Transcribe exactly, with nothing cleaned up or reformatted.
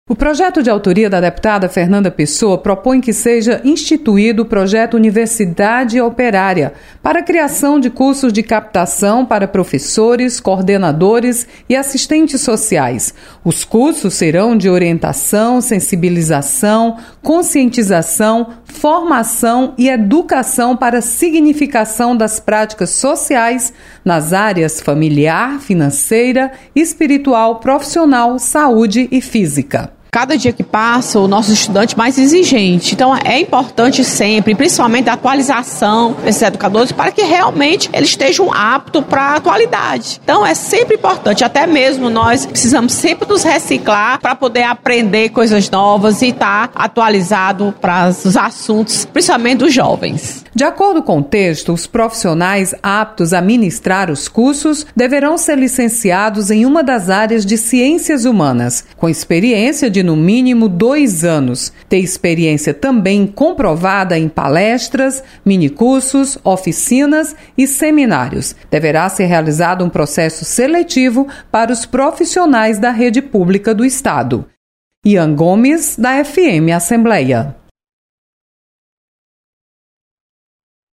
O projeto de autoria da deputada Fernanda Pessoa propõe que seja instituído o projeto Universidade Operária para a criação de cursos de captação para professores, coordenadores e assistentes sociais. Os cursos serão de orientação, sensibilização, conscientização, formação e educação para a significação das práticas sociais nas áreas familiar, financeira, espiritual, profissional, saúde e física. Cada dia que passa, o nosso estudante mais exigente. Então, é importante sempre, principalmente a atualização desses educadores, para que realmente eles estejam aptos para a atualidade. Então, é sempre importante, até mesmo nós precisamos sempre nos reciclar para poder aprender coisas novas e estar atualizado para os assuntos, principalmente dos jovens. De acordo com o texto, os profissionais aptos a ministrar os cursos deverão ser licenciados em uma das áreas de ciências humanas, com experiência de no mínimo dois anos, ter experiência também comprovada em palestras, minicursos, oficinas e seminários. Deverá ser realizado um processo seletivo para os profissionais da rede pública do Estado. Ian Gomes, da F M Assembleia.